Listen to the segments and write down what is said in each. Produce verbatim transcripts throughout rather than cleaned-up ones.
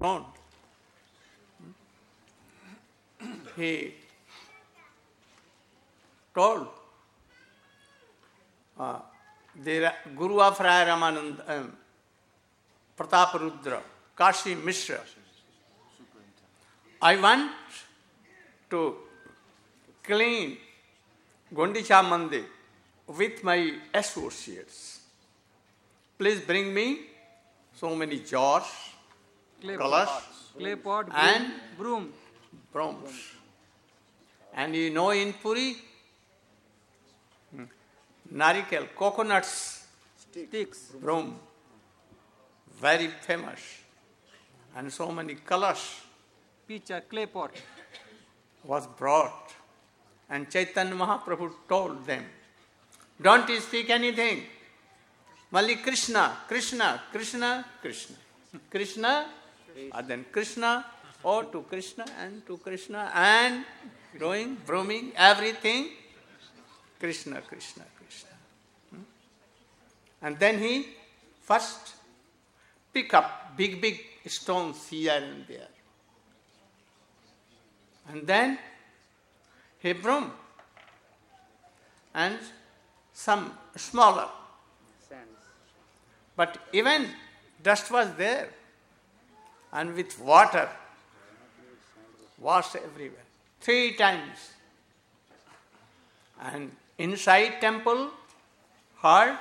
ground. He told uh, the Guru of Raya Ramananda, um, Prataparudra, Kashi Mishra, I want to clean Gundicha Mandir with my associates. Please bring me so many jars, clay colors, pot, clay pot, broom, and broom. brooms. And you know in Puri, hmm, Narikel, coconuts, Sticks. broom, very famous. And so many colors Pitcher, clay pot. was brought. And Chaitanya Mahaprabhu told them, don't you speak anything. Only Krishna, Krishna, Krishna, Krishna. Krishna, and then Krishna, or to Krishna and to Krishna, and growing, brooming, everything, Krishna, Krishna, Krishna. Hmm? And then he first pick up big, big stones here and there. And then he broom. And some smaller. But even dust was there. And with water, washed everywhere. Three times. And inside temple, hard,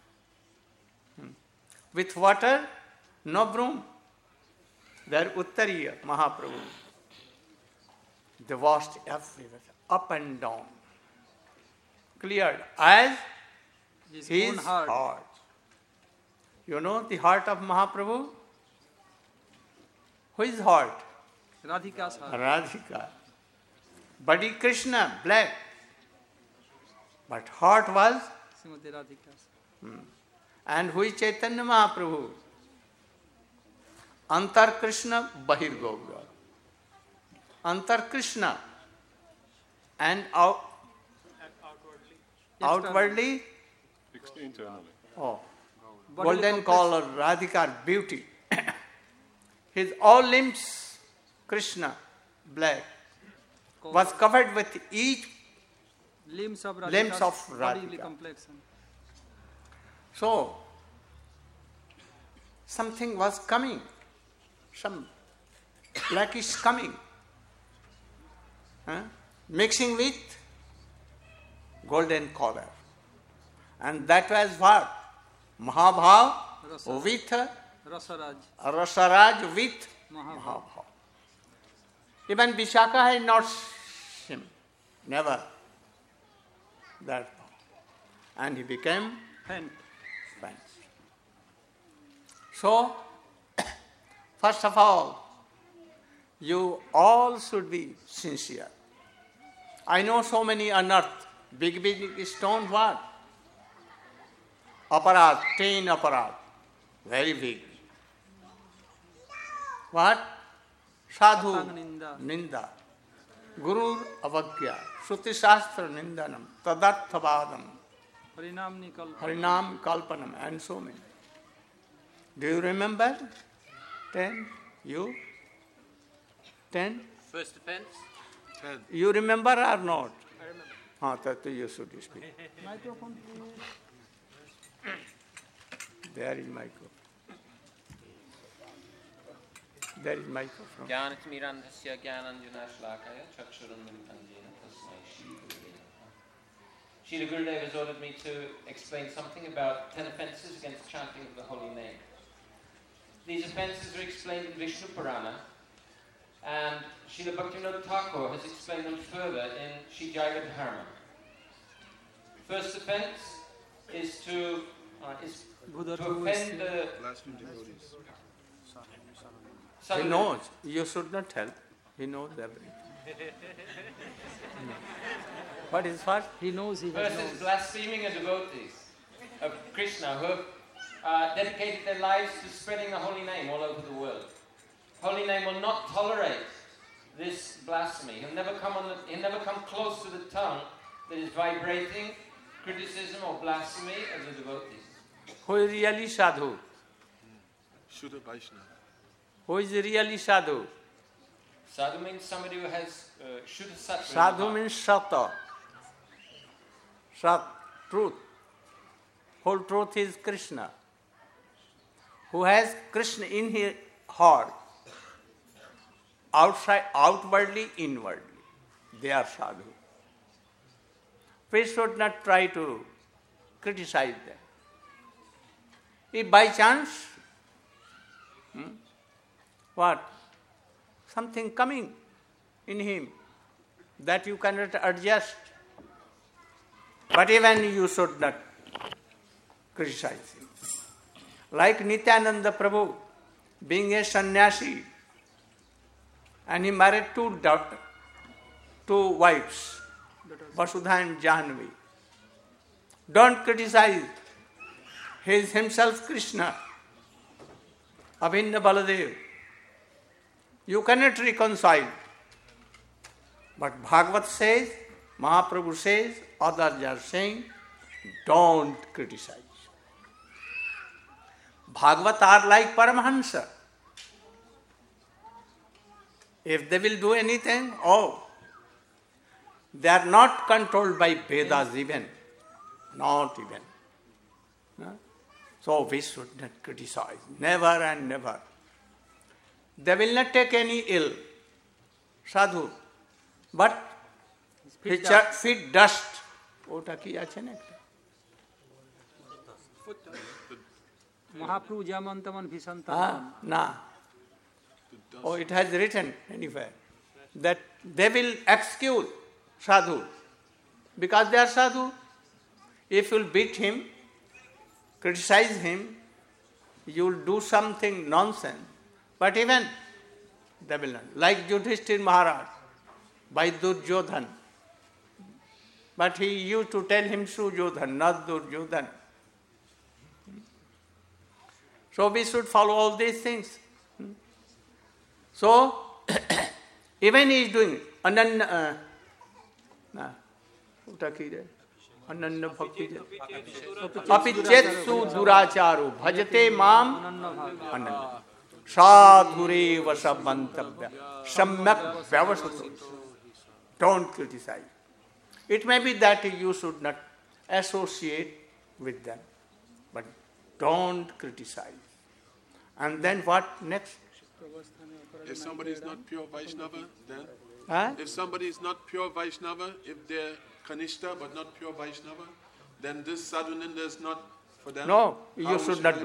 with water, no broom. There Uttariya Mahaprabhu. They washed everywhere, up and down. Cleared as His, his own heart. heart. You know the heart of Mahaprabhu? Who is heart? Radhika's heart. Radhika. Body Krishna, black. But heart was, Srimati Radhika's. hmm. And who is Chaitanya Mahaprabhu? Antar Krishna, Bahir Gaura. Antar Krishna. And out, outwardly, internally. oh, Bodily golden complex. color, Radhika, beauty. His all limbs, Krishna, black, was covered with each Limbs of Radhika's limbs of bodily Radhika. complexion. So, something was coming, some blackish coming, huh? Mixing with golden color. And that was what? Mahabhav Rasa. with Rasaraj. Rasaraj with Mahabhav. Mahabhav. Even Vishaka had not seen, never that. And he became Hand. friends. So, first of all, you all should be sincere. I know so many unearthed, big, big stone, what? Aparad, ten aparad, very big. What? Sadhu, Sang ninda. ninda. Guru avagya, Shruti Shastra nindanam, tadarthavadam, Harinam Nikal. Harinam kalpanam, and so many. Do you remember? Ten? You? Ten? First offense? Ten. You remember or not? I remember. Ah, that you should speak. Microphone, please. There is microphone. There is microphone. Jnanatmirandhasya jnananjana shlakaya chakshurunmilitam jena tasmai Shri Gurave Namaha. Srila Gurudev has ordered me to explain something about ten offences against chanting of the holy name. These offences are explained in Vishnu Purana, and Srila Bhaktivinoda Thakur has explained them further in Shri Jaiva Dharma. First offence is to uh, is to offend the Blaspheme devotees. He son- knows. You should not help. He knows everything. What is what? He knows he has First is knows. blaspheming the devotees of Krishna who have uh, dedicated their lives to spreading the holy name all over the world. Holy name will not tolerate this blasphemy. He'll never come on the, he'll never come close to the tongue that is vibrating criticism or blasphemy of the devotees. Who is really sadhu? Shuddha Vaishnava. Who is really sadhu? Sadhu means somebody who has uh, Shuddha Sattva. in the Sadhu heart. means sata. Sat, truth. Whole truth is Krishna. Who has Krishna in his heart, outside, outwardly, inwardly. They are sadhu. We should not try to criticize them. If by chance, hmm, what? Something coming in him that you cannot adjust. But even you should not criticize him. Like Nityananda Prabhu, being a sannyasi, and he married two daughters, two wives, Vasudha and Jahnavi. Don't criticize. He is himself Krishna, Abhinna Baladev. You cannot reconcile. But Bhagavad says, Mahaprabhu says, others are saying, don't criticize. Bhagavat are like Paramahansa. If they will do anything, oh, they are not controlled by Vedas even. Not even. No? So we should not criticize. Never and never. They will not take any ill. Sadhu. But Feed feed, feed dust. ওটা কি আছে না একটা? মহাপ্রভু যেমন তেমন ভীষণ Ah, তেমন। nah. Oh, it has written anywhere that they will excuse sadhu because they are sadhu. If you will beat him, criticize him, you will do something nonsense. But even they will not. Like Yudhishthir Maharaj by Duryodhan. But he used to tell him Sujodhan, not Duryodhan. So we should follow all these things. So, even he is doing ananya, uh, nah, uta ki re? Ananya bhakti re? Apichetsu duracharu bhajate mam ananya. Sadhure vasabantavya samyak vyavasatu. Don't criticize. It may be that you should not associate with them, but don't criticize. And then what next? If somebody is not pure Vaishnava, then Huh? if somebody is not pure Vaishnava, if they're Kanishta but not pure Vaishnava, then this sadhuninda is not for them. No, How you should not I- do.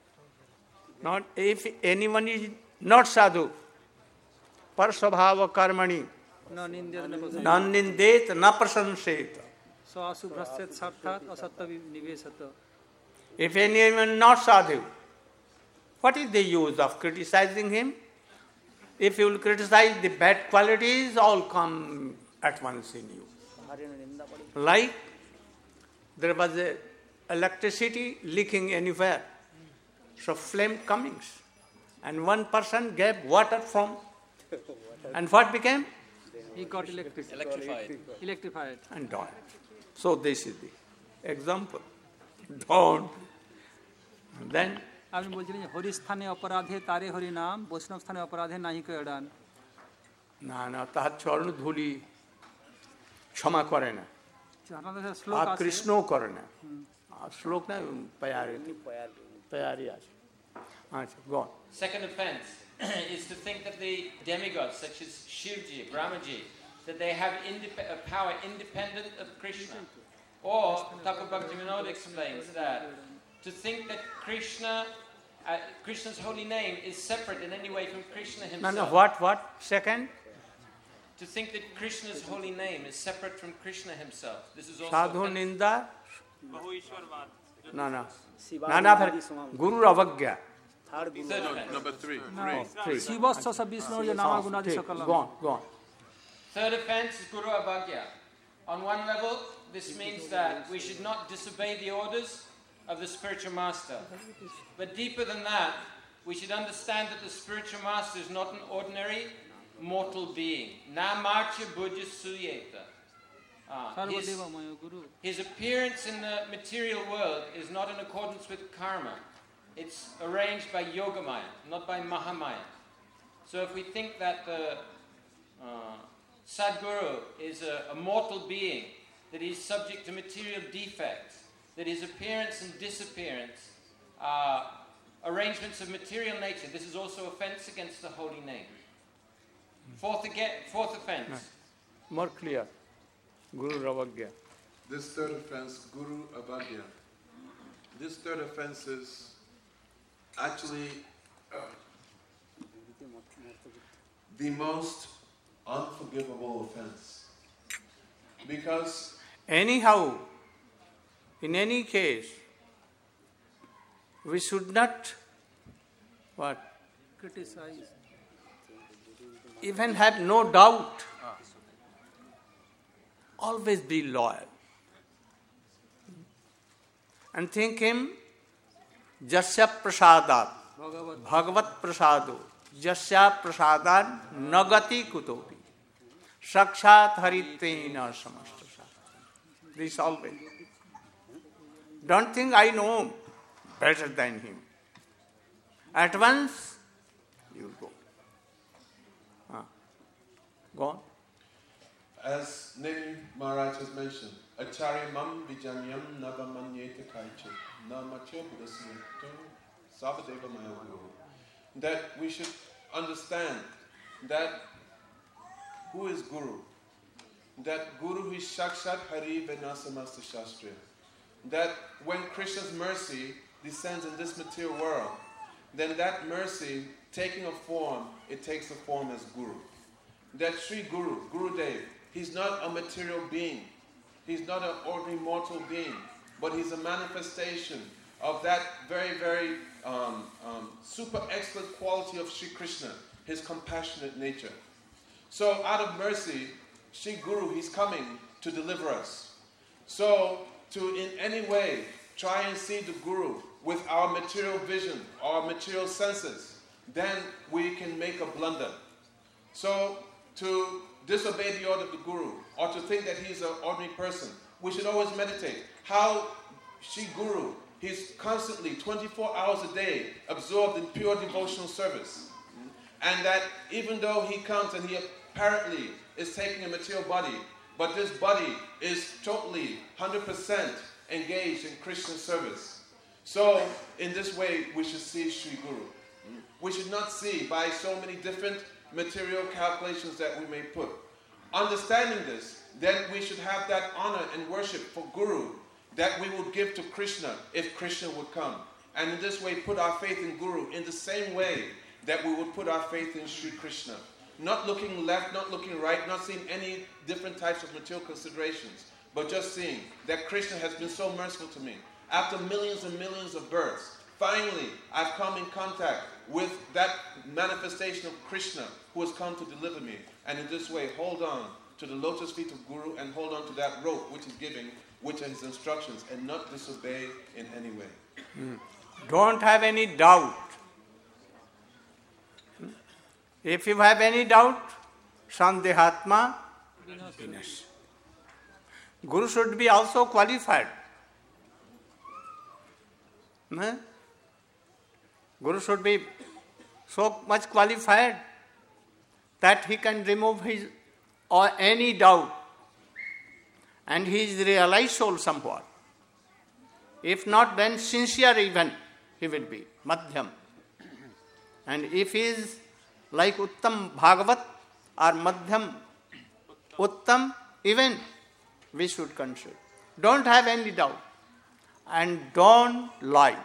Not if anyone is not sadhu, parsvabhava karmani, न निंदेत न प्रशंसेत। nannindet, na prasanset. स अशुभ्रस्येत् साक्षात् असत्य निवेशत। If anyone not sadhu, what is the use of criticizing him? If you will criticize, the bad qualities all come at once in you. Like there was a electricity leaking anywhere, so flame coming, and one person gave water from, and what became? He got electric, Electrified. electrified. And died. So this is the example. Don't. And then আপনি বলছিলেন যে হরিস্থানে অপরাধে তারে হরি নাম, বৈষ্ণব স্থানে অপরাধে নাহি কো এড়ান। না না তাহার চরণ ধুলি ক্ষমা করে না আপনাদের কাছে শ্লোক আর আছে, কৃষ্ণও করে না আর শ্লোক না পেয়ারি পেয়ারি আছে আচ্ছা গন Second offense is to think that the demigods, such as Shivji, Brahmaji, that they have indep- a power independent of Krishna. Or, Thakur Bhaktivinoda explains that to think that Krishna, uh, Krishna's holy name is separate in any way from Krishna না himself. না what what second To think that Krishna's holy name is separate from Krishna himself. This is also সাধু offensive. নিন্দা না না না না ফের গুরুর অবজ্ঞা Third No, offense. number three. No. Three. ঠিক শিবস্য স বিষ্ণুর যে নামাগুণাদি ঠিক সকলম। গন গন Third offense is Guru Abhagya. On one level, this means that we should not disobey the orders of the spiritual master. But deeper than that, we should understand that the spiritual master is not an ordinary mortal being. Na marcha bhuja suyeta. Ah, his, সর্বদেবময় Guru. his appearance in the material world is not in accordance with karma. It's arranged by Yogamaya, not by Mahamaya. So if we think that the uh, Sadguru is a, a mortal being, that he is subject to material defects, that his appearance and disappearance are arrangements of material nature, this is also offense against the holy name. Fourth, again, fourth offense. No. More clear. Guru Ravagya. This third offense, Guru Avagya. This third offense is actually uh, the most unforgivable offense. Because anyhow, in any case, we should not what? Criticize. Even have no doubt. Always be loyal. And think him Jasya Prasadat, Bhagavat Prasado, Jasya Prasadat Nagati Kutopi, Sakshat Haritena Samastasa. This always. Don't think I know better than him. At once, you go. Ah. Go on. as Nemi Maharaj has mentioned, Acharya mam vijanyam navamanyeta kaicha namatya buddhasyato savadeva maya guru. That we should understand that who is Guru? That Guru is Shakshat Hari Venasamasta Shastriya. That when Krishna's mercy descends in this material world, then that mercy taking a form, it takes a form as Guru. That Sri Guru, Gurudev, he's not a material being. He's not an ordinary mortal being, but he's a manifestation of that very, very um, um, super excellent quality of Sri Krishna, his compassionate nature. So out of mercy, Sri Guru, he's coming to deliver us. So to in any way try and see the Guru with our material vision, our material senses, then we can make a blunder. So to disobey the order of the Guru, or to think that he's an ordinary person, we should always meditate how Sri Guru, he's constantly, twenty-four hours a day, absorbed in pure devotional service. And that even though he comes and he apparently is taking a material body, but this body is totally one hundred percent engaged in Krishna service. So in this way we should see Sri Guru. We should not see by so many different material calculations that we may put. Understanding this, then we should have that honor and worship for Guru that we would give to Krishna if Krishna would come. And in this way put our faith in Guru in the same way that we would put our faith in Sri Krishna. Not looking left, not looking right, not seeing any different types of material considerations, but just seeing that Krishna has been so merciful to me. After millions and millions of births, finally I've come in contact with that manifestation of Krishna who has come to deliver me. And in this way, hold on to the lotus feet of Guru and hold on to that rope which is giving, which are his instructions, and not disobey in any way. Mm. Don't have any doubt. If you have any doubt, Sandehatma, Vinas. Guru should be also qualified. Hmm? Guru should be so much qualified that he can remove his or any doubt, and he is realized soul somewhat. If not, then sincere even he will be, Madhyam. And if he is like Uttam Bhagavat or Madhyam Uttam, even we should consider. Don't have any doubt. And don't lie.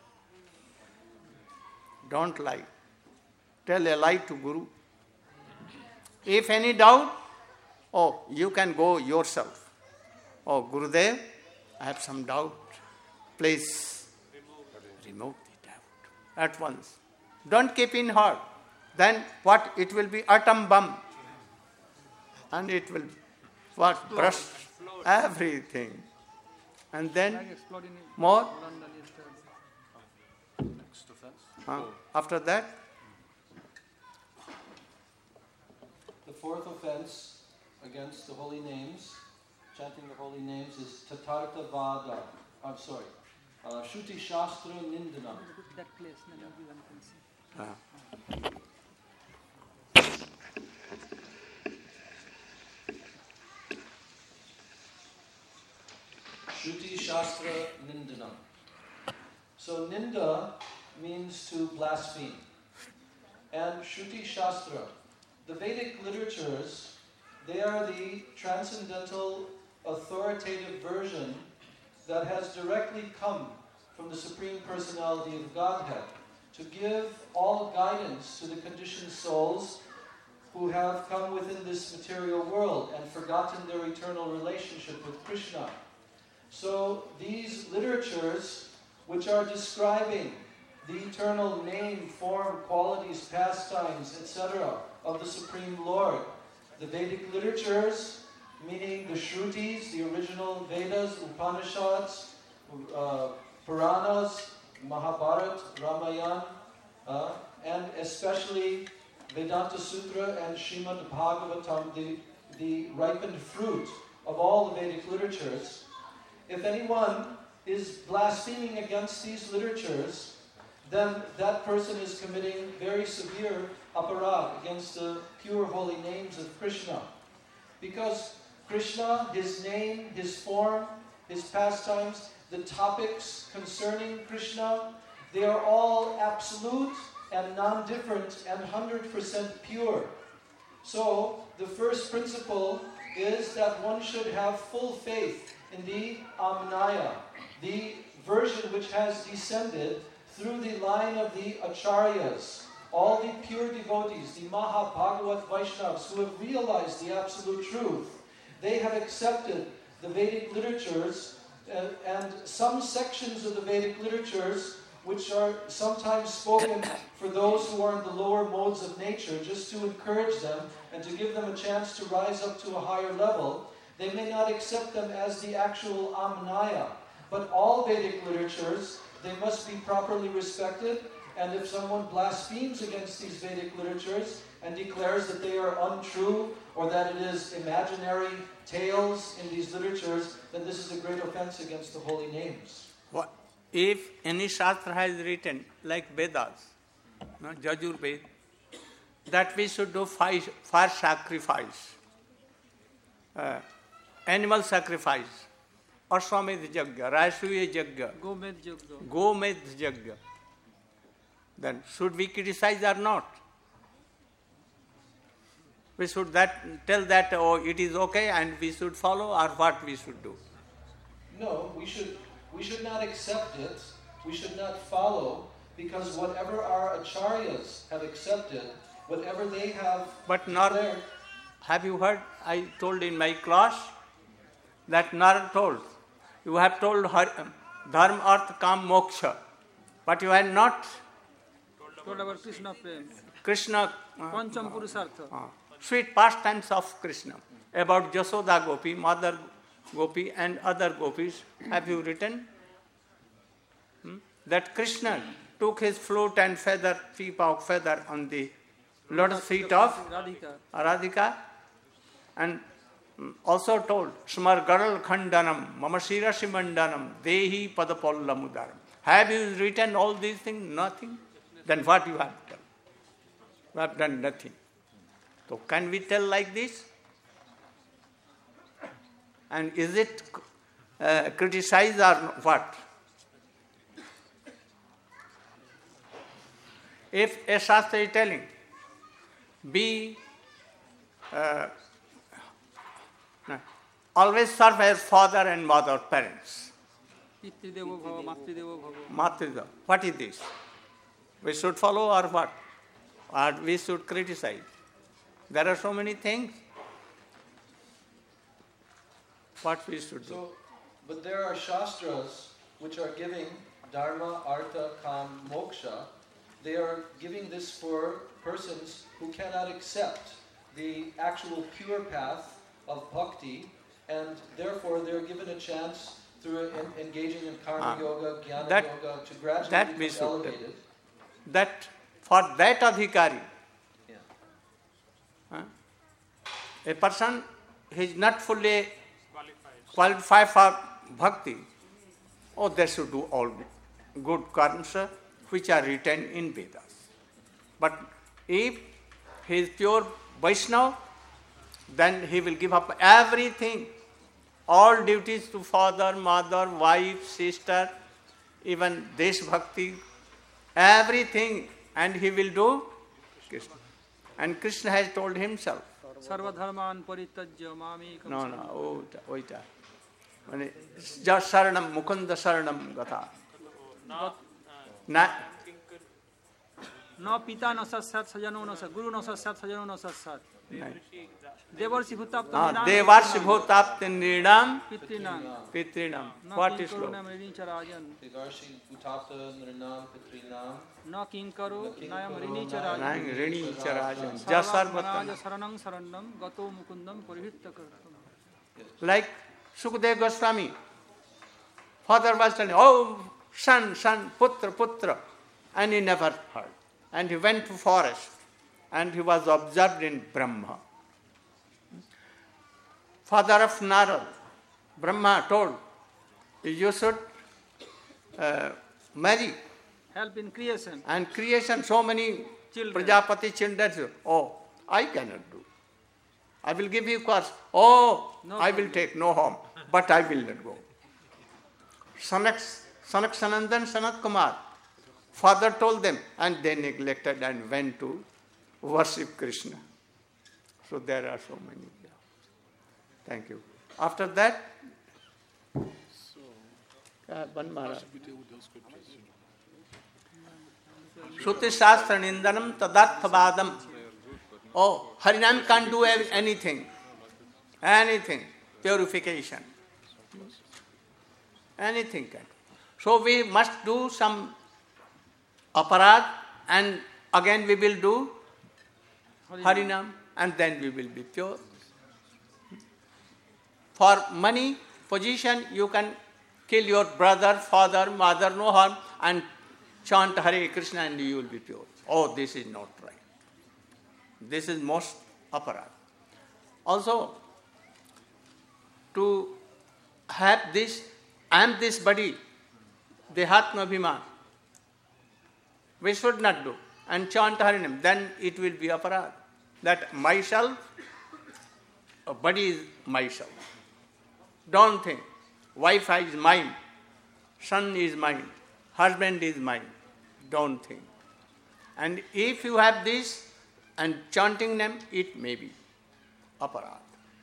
Don't lie. Tell a lie to Guru. If any doubt, oh, you can go yourself. Oh, Gurudev, I have some doubt. Please remove the doubt at once. Don't keep in heart. Then what? It will be atom bomb. And it will what? Burst everything. And then more. Uh, after that, the fourth offense against the holy names, chanting the holy names, is Tatartha Vada. I'm sorry, uh, Shruti Shastra Nindana. That place, then everyone can see. uh, Shruti Shastra Nindanam. So Ninda means to blaspheme. And Shruti Shastra, the Vedic literatures, they are the transcendental, authoritative version that has directly come from the Supreme Personality of Godhead to give all guidance to the conditioned souls who have come within this material world and forgotten their eternal relationship with Krishna. So these literatures, which are describing the eternal name, form, qualities, pastimes, et cetera of the Supreme Lord, the Vedic literatures, meaning the Shrutis, the original Vedas, Upanishads, uh, Puranas, Mahabharata, Ramayana, uh, and especially Vedanta Sutra and Srimad Bhagavatam, the, the ripened fruit of all the Vedic literatures. If anyone is blaspheming against these literatures, then that person is committing very severe aparad against the pure holy names of Krishna. Because Krishna, his name, his form, his pastimes, the topics concerning Krishna, they are all absolute and non-different and one hundred percent pure. So the first principle is that one should have full faith in the Amnaya, the version which has descended through the line of the Acharyas, all the pure devotees, the Maha Bhagavat Vaishnavas who have realized the absolute truth. They have accepted the Vedic literatures uh, and some sections of the Vedic literatures which are sometimes spoken for those who are in the lower modes of nature, just to encourage them and to give them a chance to rise up to a higher level. They may not accept them as the actual Amnaya, but all Vedic literatures, they must be properly respected, and if someone blasphemes against these Vedic literatures and declares that they are untrue or that it is imaginary tales in these literatures, then this is a great offense against the holy names. What? If any Shastra has written, like Vedas, no, Jajur Ved, that we should do fire, fire sacrifice, uh, animal sacrifice, Ashwamedh Yajna, Rajasuya Yajna, Gomed Yajna. Gomed Yajna, then should we criticize or not? We should that tell that, oh, it is okay and we should follow, or what we should do? No, we should we should not accept it. We should not follow, because whatever our acharyas have accepted, whatever they have But Nar, declared, have you heard, I told in my class, that Nar told, you have told her, Dharma, Artha, Kam, Moksha, but you have not Told about Krishna Prem. Krishna, uh, Pancham Purusartha. uh, sweet pastimes of Krishna, about Jasoda Gopi, Mother Gopi and other gopis. Have you written? Hmm? That Krishna took his flute and feather, peacock feather on the lotus feet of Radhika. Radhika, and also told, Smar Garal Khandanam, Mama Shirashi Mandanam, Dehi Padapalla Mudaram. Have you written all these things? Nothing. Then what you have done? You have done nothing. So can we tell like this? And is it uh, criticized or what? If a Shastra is telling, be uh, no, always serve as father and mother, parents. Pitrideva Bhava, Matrideva Bhava. Matrideva. What is this? We should follow or what? Or we should criticize? There are so many things. What we should do? So, but there are shastras which are giving dharma, artha, kam, moksha. They are giving this for persons who cannot accept the actual pure path of bhakti, and therefore they are given a chance through en- engaging in karma Ah. yoga, jnana That- yoga, to gradually that we become should elevated. That for that adhikari, Yeah. huh, a person he is not fully qualified for bhakti, oh, they should do all good karmas which are written in Vedas. But if he is pure Vaishnava, then he will give up everything all duties to father, mother, wife, sister, even Desh Bhakti, everything, and he will do Krishna. And Krishna has told himself. Sarvadharman paritajya mamekam No, no, oita, oita. Mane, ja saranam, mukunda saranam gata. Na, न पिता न सत्सत सजनो न सत गुरु न सत्सत सजनो न सत्सत देवर्षि भूताप्त हाँ, देवर्षि भूताप्त नृणाम पितृणाम पितृणाम. न What is किंकरो slow? न ऋणी च राजन Devarshi Utapta Nrinam Pitrinam न किंकरो नयम ऋणी च राजन Nang rini charajan. सर्वात्मनाज Jasarvatana. शरणं शरणं गतो Mukundan परिहृत्य कर्तुम. Like Sukadeva Goswami. Father was telling, oh, son, son, putra, putra. And he never heard. And he went to forest. And he was observed in Brahma. Father of Narad, Brahma told, you should uh, marry. Help in creation. And creation, so many Children. Prajapati children. Oh, I cannot do. I will give you course. Oh, No I will take no harm, but I will not go. Sanak, Sanak Sanandan, Sanat Kumar, father told them, and they neglected and went to worship Krishna. So there are so many. Thank you. After that, uh, one Maharaj. Shruti Shastra Nindanam Tadarthavadam. Oh, Harinam can't do anything. Anything. Purification. Anything can. So we must do some aparad and again we will do Harinam and then we will be pure. For money, position, you can kill your brother, father, mother, no harm, and chant Hare Krishna and you will be pure. Oh, this is not right. This is most aparad. Also, to have this, I am this body, Dehatma Bhiman, we should not do. And chant Harinam, then it will be aparad. That myself, a body is myself. Don't think. Wife is mine, son is mine, husband is mine. Don't think. And if you have this and chanting them, it may be aparad.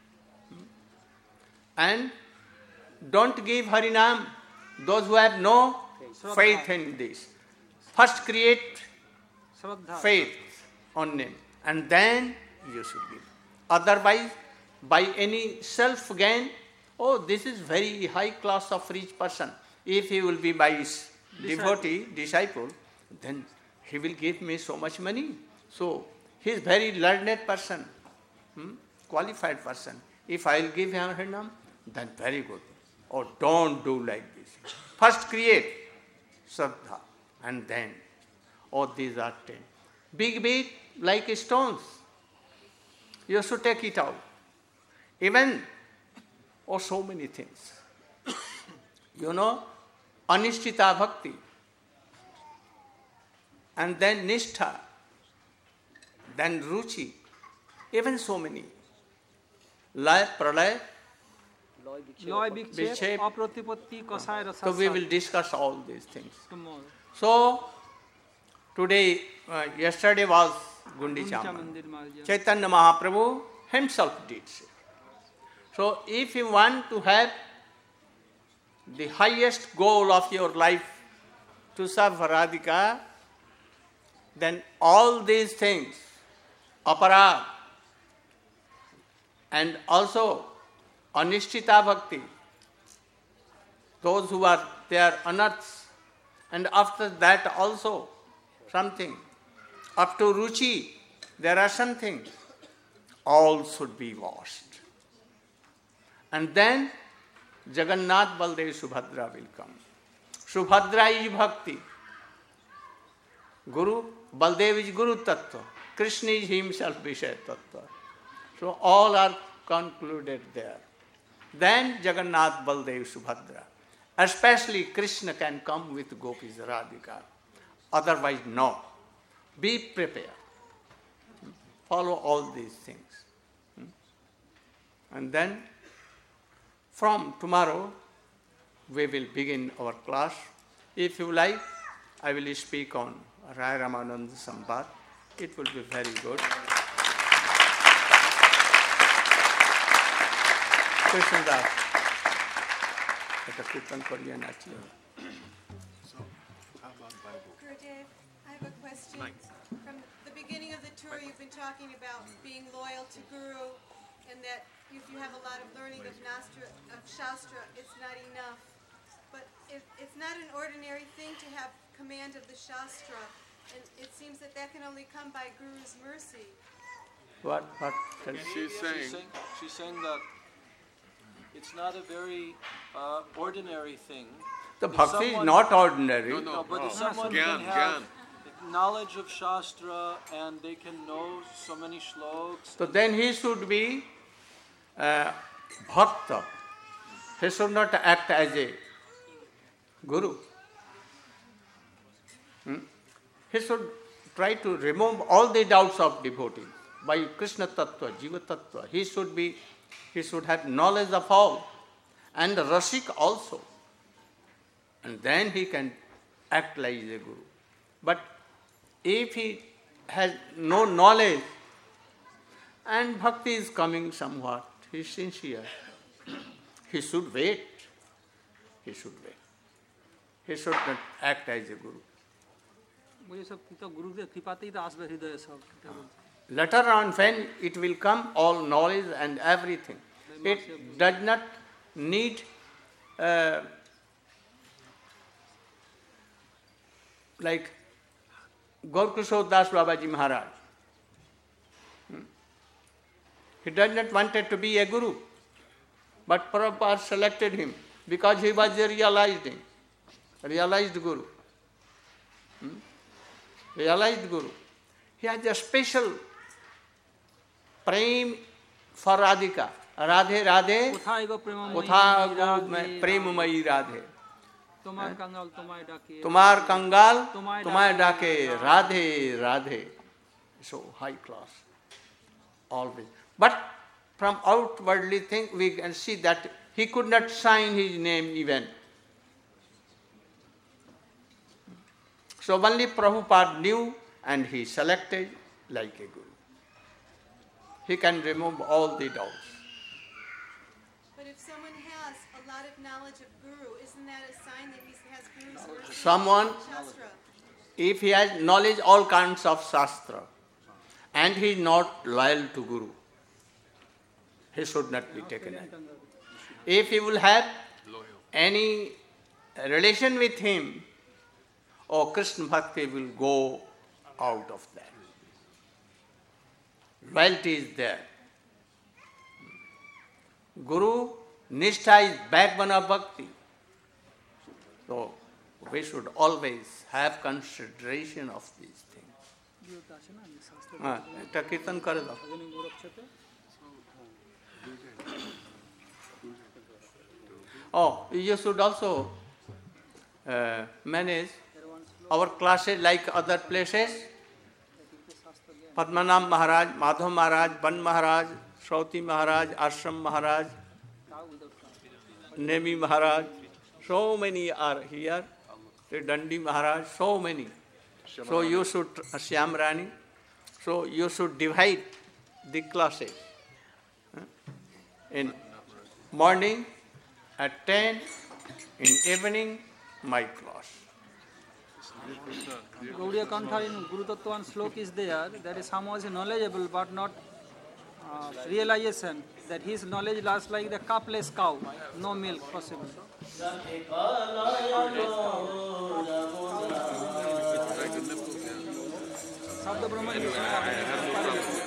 And don't give Harinam those who have no faith in this. First create Shraddha. faith on them and then you should give. Otherwise, by any self-gain, oh, this is very high class of rich person. If he will be my devotee, disciple, then he will give me so much money. So, he is very learned person, hmm? qualified person. If I will give him Harinam, then very good. Oh, don't do like this. First create Shraddha and then, oh, these are ten. Big, big, like stones. You should take it out. Even, oh, so many things. You know, Anishtita Bhakti, and then Nishtha, then Ruchi, even so many. Lay, Pralay, Loy Bikshep, Bikshep. Aprotipatti, Kasai Rasa. so we will discuss all these things. Tomorrow. So, today, uh, yesterday was Gundi Gundicha Chaman. Mandir Marja. Chaitanya Mahaprabhu himself did so. So, if you want to have the highest goal of your life to serve Radhika, then all these things, aparad, and also Anishtita Bhakti, those who are there unearths, and after that also something, up to Ruchi, there are some things, all should be washed. And then Jagannath Baldev Subhadra will come. Subhadra is Bhakti. Guru, Baldev is Guru Tattva. Krishna is himself Vishaya Tattva. So all are concluded there. Then Jagannath Baldev Subhadra. Especially Krishna can come with Gopis Radhika. Otherwise, no. Be prepared. Follow all these things. And then from tomorrow we will begin our class. If you like, I will speak on Rai Ramananda Samvad. It will be very good. Krishnadas, it's a Kirtan Korean actually. Gurudev, I have a question. From the beginning of the tour, you've been talking about being loyal to Guru, and that if you have a lot of learning of, Nastra, of Shastra, it's not enough. But if, it's not an ordinary thing to have command of the Shastra, and it seems that that can only come by Guru's mercy. What? What? Tell me. She's She's saying, saying, she's saying that it's not a very uh, ordinary thing. The If bhakti is someone- not ordinary. no, no, No, but if no. someone Gyan, can have Gyan. knowledge of Shastra and they can know so many shloks. So then he should be uh, bhakta. He should not act as a guru. Hmm? He should try to remove all the doubts of devotee by Krishna Tattva, Jiva Tattva. He should be, he should have knowledge of all, and Rasik also. And then he can act like a guru. But if he has no knowledge and bhakti is coming somewhat, he is sincere, he should wait. He should wait. He should not act as a guru. ये सब तो गुरुदेव कृपाते ही तो आसबे हृदय सब क्या बोलते हैं? Later on, when it will come, all knowledge and everything, it does not need uh, like Gaurkishore Das Babaji Maharaj. Hmm? He does not wanted to be a guru, but Prabhupada selected him because he was a realizing, realized guru. Hmm? Realized guru. He has a special prem for Radhika. Radhe Radhe, उठाए गो प्रेममयी Utha Radhe, Premamayi Radhe. तुम्हार कंगाल तुम्हारे डाके Tumar Kangal, Tumai Tumai Dake, Dake, Radhe Radhe. So high class. Always. But from outwardly thing we can see that he could not sign his name even. So only Prabhupada knew and he selected like a guru. He can remove all the doubts. But if someone has a lot of knowledge of Guru, isn't that a sign that he has Guru's mercy? Someone, Shastra. if he has knowledge all kinds of Shastra and he is not loyal to Guru, he should not be taken in. If he will have any relation with him, oh, Krishna Bhakti will go out of that. Loyalty is there. Guru, Nishtha is backbone of Bhakti. So, we should always have consideration of these things. Ah, এটা কীর্তন করে দাও। Oh, you should also uh, manage our classes like other places. Padmanam Maharaj, Madhav Maharaj, Ban Maharaj, Shrauti Maharaj, Ashram Maharaj, Nemi Maharaj, so many are here. Dandi Maharaj, so many. So you should, Shyam Rani, so you should divide the classes. In morning at ten, in evening my class. Gaudiya Kantha in Guru Tattvan slok is there, that is somehow is knowledgeable but not uh, realization, that his knowledge lasts like the calfless cow, no milk possible. Sabda Brahman